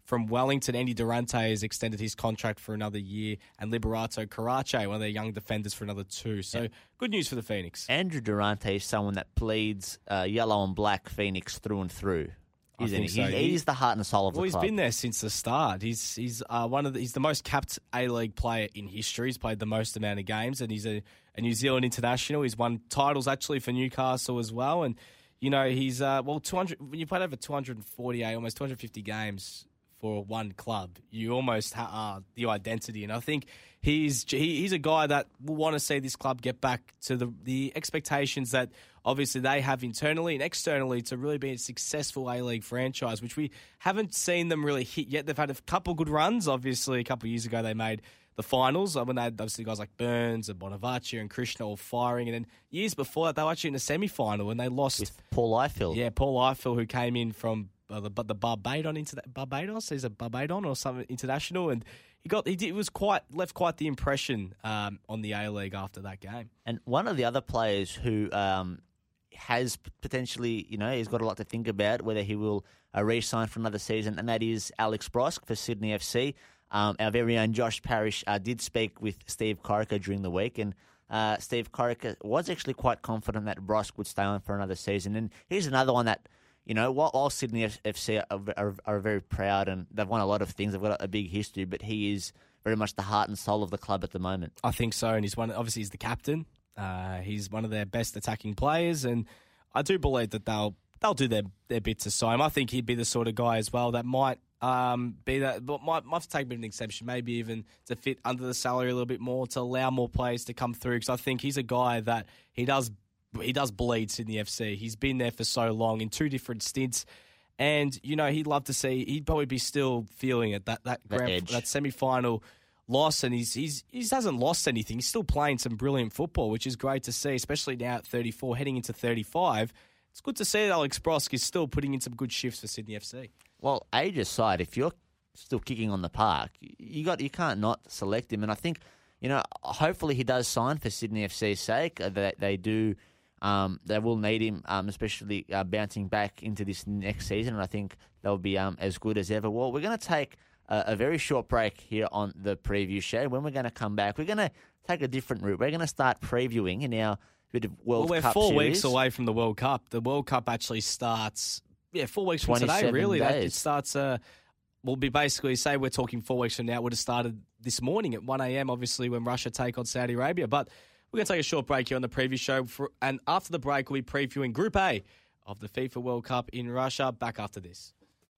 from Wellington, Andy Durante has extended his contract for another year, and Liberato Karache, one of their young defenders, for another two. So good news for the Phoenix. Andrew Durante is someone that bleeds uh, yellow and black Phoenix through and through. I think He's, so. he's, he's the heart and soul of well, the club. He's been there since the start. He's he's uh, one of the, he's the most capped A-League player in history. He's played the most amount of games, and he's a, a New Zealand international. He's won titles actually for Newcastle as well. And you know he's uh, well two hundred. When you played over two hundred forty-eight, almost two hundred fifty games for one club, you almost ha- are the identity. And I think he's he, he's a guy that will want to see this club get back to the the expectations that obviously they have internally and externally to really be a successful A-League franchise, which we haven't seen them really hit yet. They've had a couple good runs. Obviously, a couple of years ago they made the finals when they had obviously guys like Burns and Bonavaccia and Krishna all firing. And then years before that, they were actually in the semi-final and they lost. With Paul Eiffel. Yeah, Paul Eiffel, who came in from uh, the, the Barbados, into Barbados, he's a Barbados or something international, and he got he did, it was quite left quite the impression um, on the A-League after that game. And one of the other players who um, has potentially, you know, he's got a lot to think about whether he will uh, re-sign for another season, and that is Alex Brosk for Sydney F C. Um, our very own Josh Parrish uh, did speak with Steve Corica during the week, and uh, Steve Corica was actually quite confident that Brosk would stay on for another season. And here's another one that, you know, while, while Sydney F C are, are, are very proud and they've won a lot of things, they've got a big history, but he is very much the heart and soul of the club at the moment. I think so, and he's one. Obviously, he's the captain. Uh, he's one of their best attacking players, and I do believe that they'll they'll do their, their bit to sign him. I think he'd be the sort of guy as well that might um, be that, but might might have to take a bit of an exception, maybe even to fit under the salary a little bit more to allow more players to come through. Because I think he's a guy that he does he does bleed Sydney F C. He's been there for so long in two different stints. And, you know, he'd love to see, he'd probably be still feeling it, that that, The grand, edge. that semi-final loss, and he's, he's he hasn't lost anything. He's still playing some brilliant football, which is great to see, especially now at thirty-four, heading into thirty-five. It's good to see that Alex Brosk is still putting in some good shifts for Sydney F C. Well, age aside, if you're still kicking on the park, you got you can't not select him. And I think, you know, hopefully he does sign for Sydney F C's sake. Uh, They, they do, um, they will need him, um, especially uh, bouncing back into this next season. And I think they'll be um, as good as ever. Well, we're going to take a, a very short break here on the preview show. When we're going to come back, we're going to take a different route. We're going to start previewing in our bit of World well, we're Cup four series. weeks away from the World Cup. The World Cup actually starts, yeah, four weeks from today, twenty-seven really. That, it days. starts, uh, will be basically, say we're talking four weeks from now, it would have started this morning at one a.m., obviously, when Russia take on Saudi Arabia. But we're going to take a short break here on the preview show. For, and after the break, we'll be previewing Group A of the FIFA World Cup in Russia. Back after this.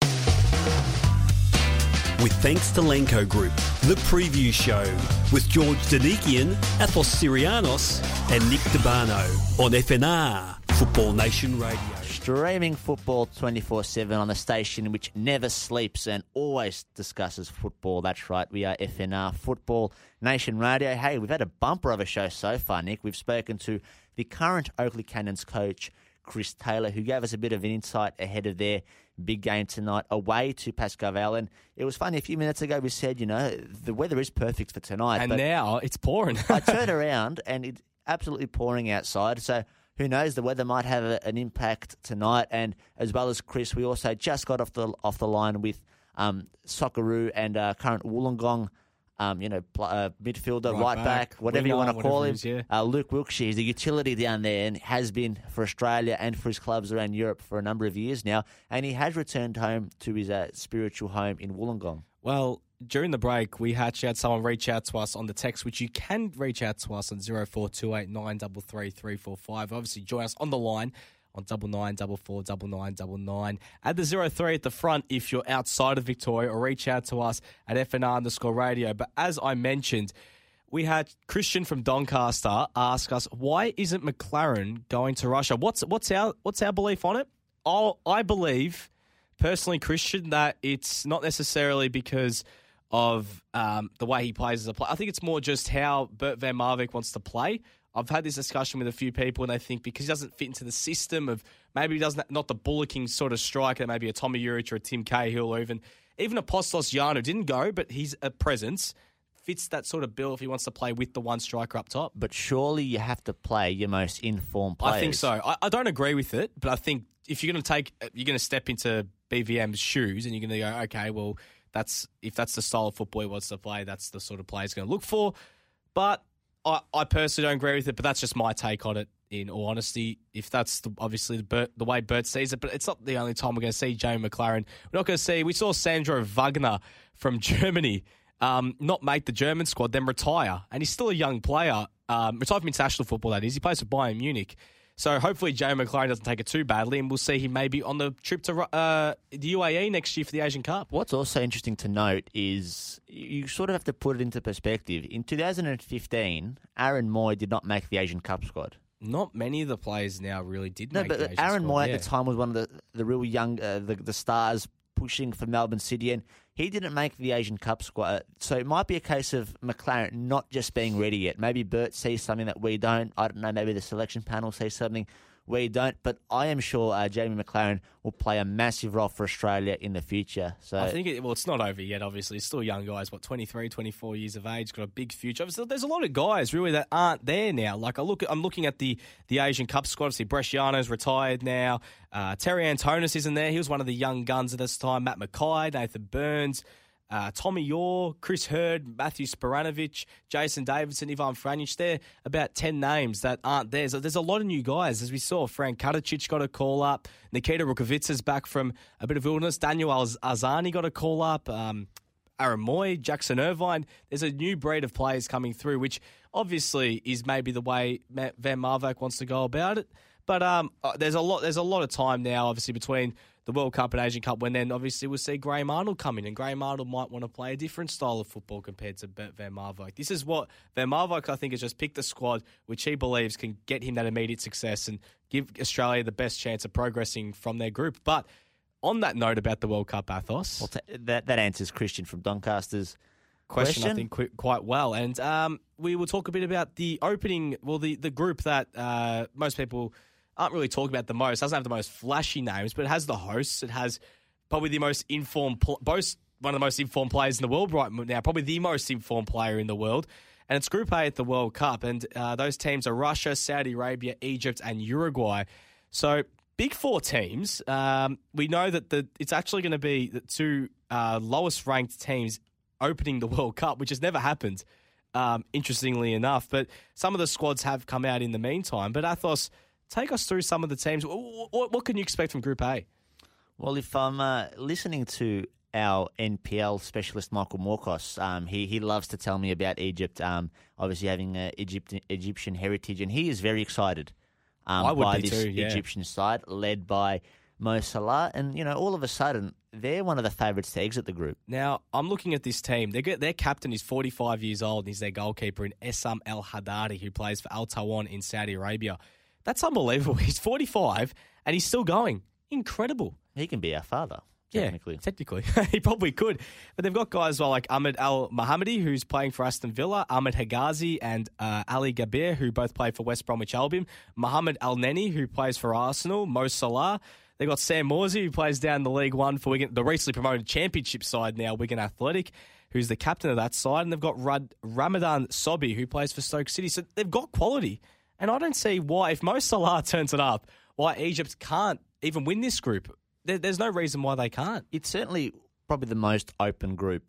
With thanks to Lenko Group, the preview show with George Danikian, Athos Syrianos and Nick DeBarno on F N R, Football Nation Radio. Streaming football twenty-four seven on the station which never sleeps and always discusses football. That's right, we are F N R, Football Nation Radio. Hey, we've had a bumper of a show so far, Nick. We've spoken to the current Oakley Cannons coach, Chris Taylor, who gave us a bit of an insight ahead of their big game tonight away to Pascoe Vale. And it was funny, a few minutes ago we said, you know, the weather is perfect for tonight. And but now it's pouring. I turned around and it's absolutely pouring outside. So who knows, the weather might have a, an impact tonight. And as well as Chris, we also just got off the off the line with um, Socceroo and uh, current Wollongong Um, you know, pl- uh, midfielder, right, Right back, back, whatever you winger, want to call whatever him. it is, yeah. uh, Luke Wilkshire is a utility down there and has been for Australia and for his clubs around Europe for a number of years now. And he has returned home to his uh, spiritual home in Wollongong. Well, during the break, we actually had someone reach out to us on the text, which you can reach out to us on zero four two eight nine three three three four five. Obviously, join us on the line on double nine double four double nine double nine. Add the zero three at the front if you're outside of Victoria, or reach out to us at F N R underscore radio. But as I mentioned, we had Christian from Doncaster ask us, why isn't McLaren going to Russia? What's what's our what's our belief on it? Oh, I believe personally, Christian, that it's not necessarily because of um, the way he plays as a player. I think it's more just how Bert Van Marwijk wants to play. I've had this discussion with a few people, and they think because he doesn't fit into the system of maybe he doesn't not the bullocking sort of striker, maybe a Tommy Urich or a Tim Cahill, or even even Apostos Yano didn't go, but he's a presence, fits that sort of bill if he wants to play with the one striker up top. But surely you have to play your most informed players. I think so. I, I don't agree with it, but I think if you're going to take, you're going to step into B V M's shoes, and you're going to go, okay, well, that's if that's the style of football he wants to play, that's the sort of play he's going to look for. But I, I personally don't agree with it, but that's just my take on it, in all honesty. If that's the, obviously the, Bert, the way Bert sees it, but it's not the only time we're going to see Jamie Maclaren. We're not going to see, we saw Sandro Wagner from Germany um, not make the German squad, then retire. And he's still a young player, um, retired from international football, that is. He plays for Bayern Munich. So hopefully Jamie Maclaren doesn't take it too badly, and we'll see him maybe on the trip to uh, the U A E next year for the Asian Cup. What's also interesting to note is you sort of have to put it into perspective. In two thousand fifteen, Aaron Moy did not make the Asian Cup squad. Not many of the players now really did no, make but the Asian Aaron squad, Moy yeah. at the time was one of the, the real young, uh, the, the stars pushing for Melbourne City, and he didn't make the Asian Cup squad. So it might be a case of Maclaren not just being ready yet. Maybe Bert sees something that we don't. I don't know, maybe the selection panel sees something we don't, but I am sure uh, Jamie Maclaren will play a massive role for Australia in the future. So I think, it, well, it's not over yet, obviously. It's still young guys, what, twenty-three, twenty-four years of age, got a big future. Obviously, there's a lot of guys, really, that aren't there now. Like, I look, I'm looking at the, the Asian Cup squad. Obviously, Bresciano's retired now. Uh, Terry Antonis isn't there. He was one of the young guns at this time. Matt Mackay, Nathan Burns, Uh, Tommy Orr, Chris Hurd, Matthew Sporanovic, Jason Davidson, Ivan Franjic. They're about ten names that aren't there. So there's a lot of new guys. As we saw, Frank Kadicic got a call up. Nikita Rukovic's back from a bit of illness. Daniel Arzani got a call up. Um, Aaron Moy, Jackson Irvine. There's a new breed of players coming through, which obviously is maybe the way Van Marwijk wants to go about it. But um, there's a lot. There's a lot of time now, obviously, between the World Cup and Asian Cup, when then obviously we'll see Graham Arnold come in, and Graham Arnold might want to play a different style of football compared to Van Marwijk. This is what Van Marwijk, I think, has just picked a squad which he believes can get him that immediate success and give Australia the best chance of progressing from their group. But on that note about the World Cup, Athos, well, t- that that answers Christian from Doncaster's question, question. I think, qu- quite well. And um, we will talk a bit about the opening, well, the, the group that uh, most people aren't really talking about the most. It doesn't have the most flashy names, but it has the hosts. It has probably the most informed, pl- both one of the most informed players in the world right now, probably the most informed player in the world. And it's Group A at the World Cup. And uh, those teams are Russia, Saudi Arabia, Egypt, and Uruguay. So big four teams. Um, we know that the it's actually going to be the two uh, lowest ranked teams opening the World Cup, which has never happened, um, interestingly enough. But some of the squads have come out in the meantime. But Athos, take us through some of the teams. What, what can you expect from Group A? Well, if I'm uh, listening to our N P L specialist, Michael Morkos, um, he, he loves to tell me about Egypt, um, obviously having uh, Egypt, Egyptian heritage, and he is very excited um, I would by be this too, yeah. Egyptian side led by Mo Salah. And, you know, all of a sudden, they're one of the favourites to exit the group. Now, I'm looking at this team. They get, their captain is forty-five years old, and he's their goalkeeper in Essam El Haddadi, who plays for Al Tawan in Saudi Arabia. That's unbelievable. He's forty-five and he's still going. Incredible. He can be our father, technically. Yeah, technically. He probably could. But they've got guys well like Ahmed Al Mohammadi, who's playing for Aston Villa, Ahmed Hegazi and uh, Ali Gabir, who both play for West Bromwich Albion, Mohamed Al Neni, who plays for Arsenal, Mo Salah. They've got Sam Morsy, who plays down the League One for Wigan, the recently promoted Championship side now, Wigan Athletic, who's the captain of that side. And they've got Rad- Ramadan Sobhi, who plays for Stoke City. So they've got quality. And I don't see why, if Mo Salah turns it up, why Egypt can't even win this group. There, there's no reason why they can't. It's certainly probably the most open group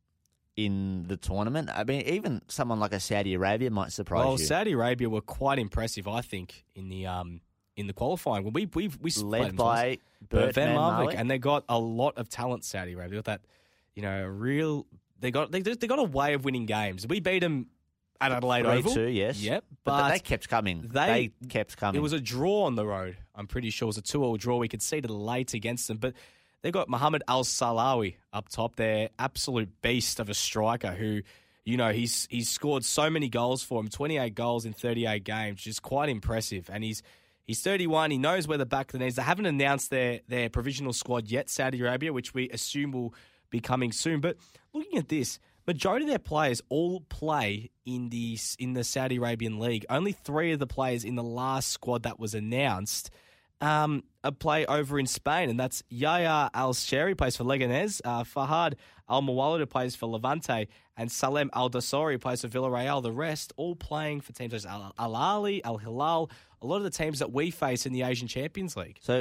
in the tournament. I mean, even someone like a Saudi Arabia might surprise well, you. Saudi Arabia were quite impressive, I think, in the um in the qualifying. Well, we we we led by Bert Van Marwijk, and they got a lot of talent. Saudi Arabia, they got that, you know, real. They got they they got a way of winning games. We beat them at Adelaide Oval. three two, yes. Yep. But, But they kept coming. they- They, kept coming. It was a draw on the road. I'm pretty sure it was a two-all draw. We conceded late against them. But they got Mohamed Al-Salawi up top there, absolute beast of a striker who, you know, he's he's scored so many goals for him, twenty-eight goals in thirty-eight games, which is quite impressive. And he's he's thirty-one. He knows where the back of the net is. They haven't announced their, their provisional squad yet, Saudi Arabia, which we assume will be coming soon. But looking at this, majority of their players all play in the in the Saudi Arabian League. Only three of the players in the last squad that was announced um, play over in Spain, and that's Yaya Al-Sheri, plays for Leganés, uh, Fahad Al-Muwallad, who plays for Levante, and Salem Al-Dasori, who plays for Villarreal. The rest all playing for teams like Al-Ahly, Al-Hilal, a lot of the teams that we face in the Asian Champions League. So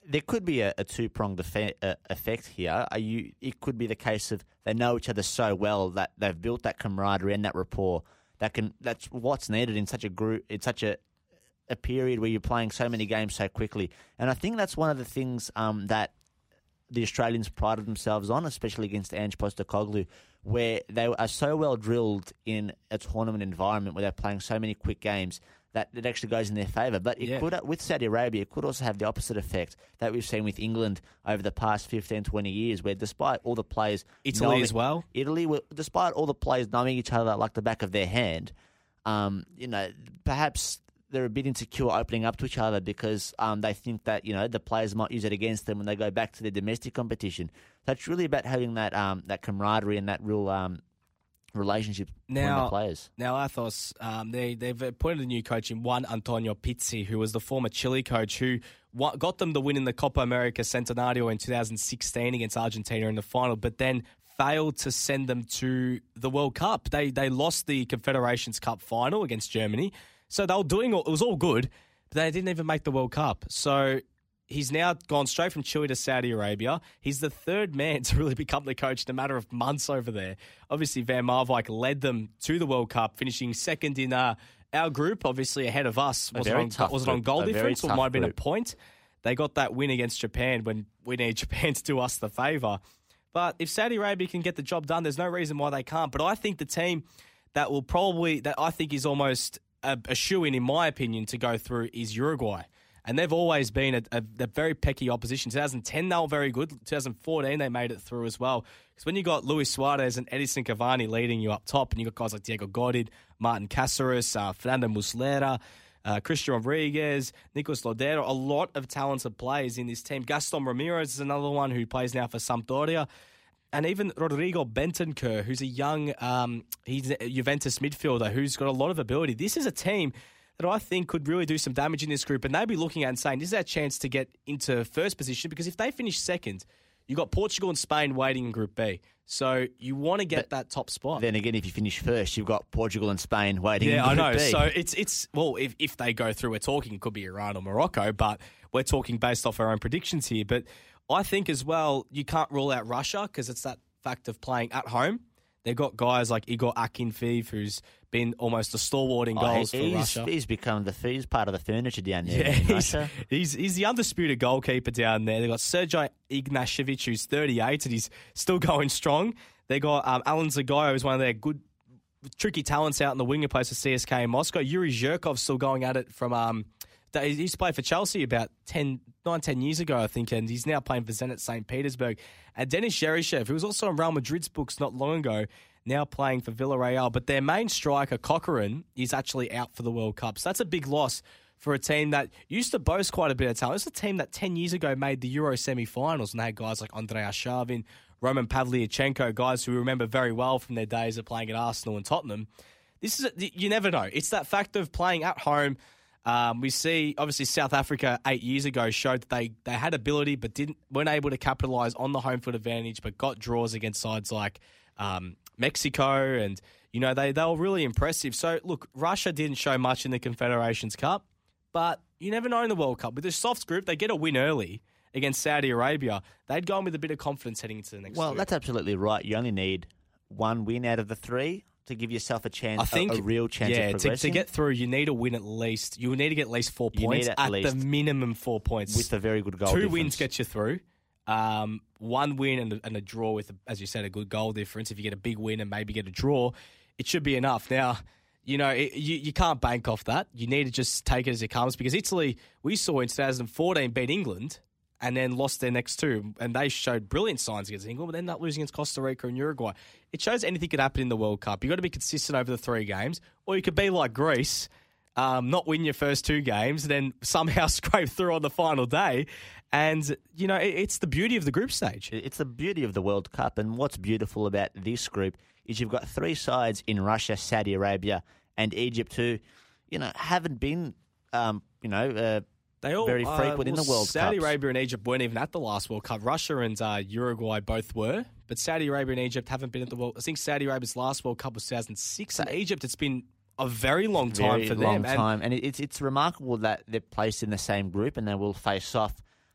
there could be a, a two-pronged effect, uh, effect here. Are you? It could be the case of they know each other so well that they've built that camaraderie and that rapport that can. That's what's needed in such a group, in such a a period where you're playing so many games so quickly. And I think that's one of the things um, that the Australians prided themselves on, especially against Ange Postecoglou, where they are so well drilled in a tournament environment where they're playing so many quick games that it actually goes in their favour. But it Yeah. could, with Saudi Arabia, it could also have the opposite effect that we've seen with England over the past fifteen, twenty years, where despite all the players... Italy knowing, as well. Italy, were- despite all the players knowing each other like the back of their hand, um, you know, perhaps they're a bit insecure opening up to each other because um, they think that, you know, the players might use it against them when they go back to their domestic competition. So it's really about having that um, that camaraderie and that real um, relationship between Now- the players. Now, Athos, um, they, they've appointed a new coach in Juan Antonio Pizzi, who was the former Chile coach who wa- got them the win in the Copa America Centenario in two thousand sixteen against Argentina in the final, but then failed to send them to the World Cup. They they lost the Confederations Cup final against Germany, so they were doing all, it was all good, but they didn't even make the World Cup. So he's now gone straight from Chile to Saudi Arabia. He's the third man to really become the coach in a matter of months over there. Obviously, Van Marwijk led them to the World Cup, finishing second in uh, our group, obviously ahead of us. A Was it very on, tough was it on group. goal A very difference or it tough might have been a group. point? They got that win against Japan when we need Japan to do us the favour. But if Saudi Arabia can get the job done, there's no reason why they can't. But I think the team that will probably, that I think is almost a, a shoo-in, in my opinion, to go through is Uruguay. And they've always been a, a, a very pecky opposition. twenty ten, they were very good. twenty fourteen, they made it through as well. Because when you got Luis Suarez and Edison Cavani leading you up top, and you got guys like Diego Godin, Martin Cáceres, uh, Fernando Muslera, uh, Christian Rodriguez, Nicolas Lodero, a lot of talented players in this team. Gaston Ramirez is another one who plays now for Sampdoria. And even Rodrigo Bentancur, who's a young um, he's a Juventus midfielder who's got a lot of ability. This is a team that I think could really do some damage in this group. And they'd be looking at and saying, this is our chance to get into first position, because if they finish second, you've got Portugal and Spain waiting in Group B. So you want to get But that top spot. Then again, if you finish first, you've got Portugal and Spain waiting. Yeah, I in know. Group B. So it's, it's well, if, if they go through, we're talking, it could be Iran or Morocco, but we're talking based off our own predictions here. But I think as well, you can't rule out Russia because it's that fact of playing at home. They've got guys like Igor Akinfeev, who's been almost a stalwart in Oh, goals he- for he's, Russia. he's become the he's part of the furniture down there Yeah, in he's, Russia. he's he's the undisputed goalkeeper down there. They've got Sergei Ignashevich, who's thirty-eight, and he's still going strong. They got um, Alan Zagayo, who's one of their good, tricky talents out in the winger place for C S K in Moscow. Yuri Zhirkov's still going at it from... Um, he used to play for Chelsea about ten, nine, ten years ago, I think, and he's now playing for Zenit Saint Petersburg. And Denis Cheryshev, who was also in Real Madrid's books not long ago, now playing for Villarreal. But their main striker, Cochran, is actually out for the World Cup. So that's a big loss for a team that used to boast quite a bit of talent. It's a team that ten years ago made the Euro semi-finals, and they had guys like Andrei Arshavin, Roman Pavlyuchenko, guys who we remember very well from their days of playing at Arsenal and Tottenham. This is a, you never know. It's that fact of playing at home. Um, we see, obviously, South Africa eight years ago showed that they, they had ability but didn't weren't able to capitalise on the home field advantage, but got draws against sides like um, Mexico, and you know they, they were really impressive. So, look, Russia didn't show much in the Confederations Cup, but you never know in the World Cup. With the soft group, they get a win early against Saudi Arabia. They'd go in with a bit of confidence heading into the next Well, group. that's absolutely right. You only need one win out of the three to give yourself a chance, I think, a, a real chance yeah, of to, progressing. to get through, you need to win at least. You need to get at least four You points. need at At, least. the minimum, four points. with a very good goal Two difference. wins get you through. Um, one win and a, and a draw with, as you said, a good goal difference. If you get a big win and maybe get a draw, it should be enough. Now, you know, it, you, you can't bank off that. You need to just take it as it comes, because Italy, we saw in twenty fourteen beat England and then lost their next two, and they showed brilliant signs against England, but ended up losing against Costa Rica and Uruguay. It shows anything could happen in the World Cup. You've got to be consistent over the three games, or you could be like Greece, um, not win your first two games, then somehow scrape through on the final day. And, you know, it, it's the beauty of the group stage. It's the beauty of the World Cup, and what's beautiful about this group is you've got three sides in Russia, Saudi Arabia, and Egypt who, you know, haven't been, um, you know, uh, They all, very uh, frequent in well, the World Saudi Cups. Arabia and Egypt weren't even at the last World Cup. Russia and uh, Uruguay both were, but Saudi Arabia and Egypt haven't been at the World. I think Saudi Arabia's last World Cup was two thousand six. And Egypt, it's been a very long time very for long them. And time, and it, it's it's remarkable that they're placed in the same group and they will face off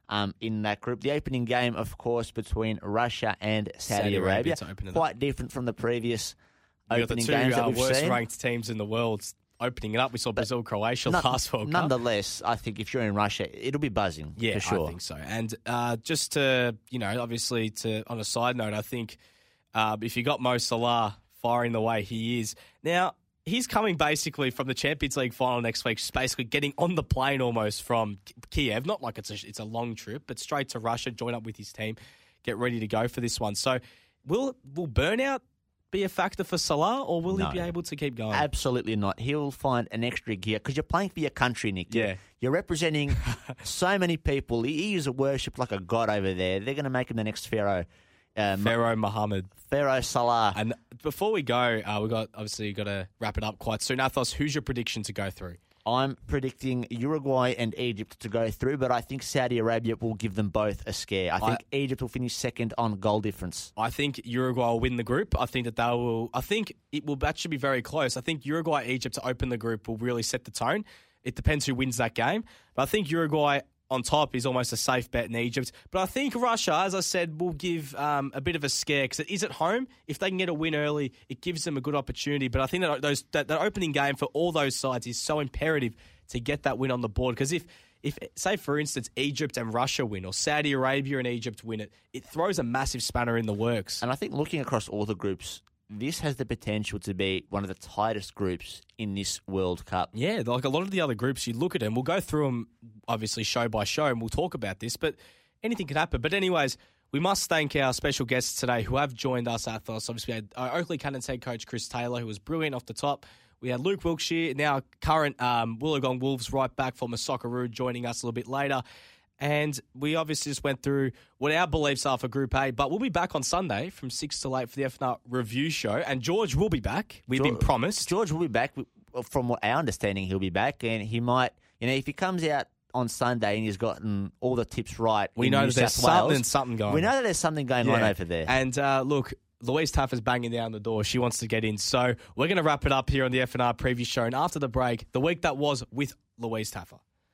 um, in that group. The opening game, of course, between Russia and Saudi, Saudi Arabia, Arabia quite different from the previous we opening got the two games that uh, we've worst seen. ranked teams in the world opening it up. We saw Brazil, Croatia No- last World Cup. Nonetheless, I think if you're in Russia, it'll be buzzing. Yeah, for sure. I think so. And uh, just to, you know, obviously to on a side note, I think uh, if you got Mo Salah firing the way he is now, he's coming basically from the Champions League final next week, just basically getting on the plane almost from Kiev. Not like it's a, it's a long trip, but straight to Russia, join up with his team, get ready to go for this one. So will will burnout be a factor for Salah, or will No. he be able to keep going? Absolutely not. He'll find an extra gear because you're playing for your country, Nick. Yeah. You're representing so many people. He is worshipped like a god over there. They're going to make him the next Pharaoh. Um, Pharaoh Mohammed. Pharaoh Salah. And before we go, uh, we got obviously got to wrap it up quite soon. Athos, who's your prediction to go through? I'm predicting Uruguay and Egypt to go through, but I think Saudi Arabia will give them both a scare. I think I- Egypt will finish second on goal difference. I think Uruguay will win the group. I think that they will. I think it will actually be very close. I think Uruguay Egypt to open the group will really set the tone. It depends who wins that game, but I think Uruguay on top is almost a safe bet in Egypt. But I think Russia, as I said, will give um, a bit of a scare because it is at home. If they can get a win early, it gives them a good opportunity. But I think that those that, that opening game for all those sides is so imperative to get that win on the board because if. If, say, for instance, Egypt and Russia win or Saudi Arabia and Egypt win it, it throws a massive spanner in the works. And I think looking across all the groups, this has the potential to be one of the tightest groups in this World Cup. Yeah, like a lot of the other groups, you look at them, we'll go through them obviously show by show and we'll talk about this, but anything can happen. But anyways, we must thank our special guests today who have joined us, Athos. Obviously, we had uh, Oakley Cannons head coach Chris Taylor, who was brilliant off the top. We had Luke Wilkshire, now current um, Wollongong Wolves right back for Socceroo, joining us a little bit later. And we obviously just went through what our beliefs are for Group A, but we'll be back on Sunday from six to eight for the F N R review show. And George will be back. We've George, been promised. George will be back. From what our understanding, he'll be back. And he might, you know, if he comes out on Sunday and he's gotten all the tips right, We in know New that there's South Wales, something, something going We know on. that there's something going on over there. And uh, look, Louise Taffer's banging down the door. She wants to get in. So we're going to wrap it up here on the F N R preview show. And after the break, the week that was with Louise Taffer.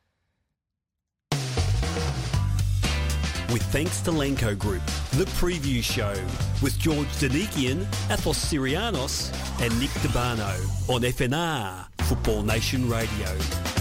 With thanks to Lenco Group, the preview show with George Danikian, Athos Sirianos and Nick DeBano on F N R Football Nation Radio.